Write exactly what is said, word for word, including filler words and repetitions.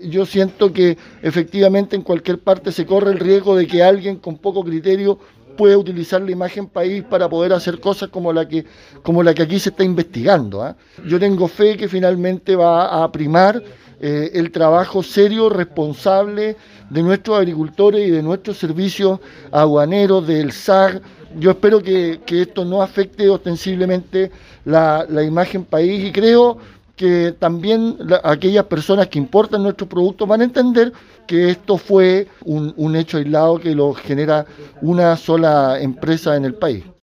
yo siento que efectivamente en cualquier parte se corre el riesgo de que alguien con poco criterio puede utilizar la imagen país para poder hacer cosas como la que, como la que aquí se está investigando, ¿eh? Yo tengo fe que finalmente va a primar eh, el trabajo serio, responsable de nuestros agricultores y de nuestros servicios aduaneros, del S A C. Yo espero que, que esto no afecte ostensiblemente la, la imagen país y creo que también la, aquellas personas que importan nuestros productos van a entender que esto fue un, un hecho aislado que lo genera una sola empresa en el país.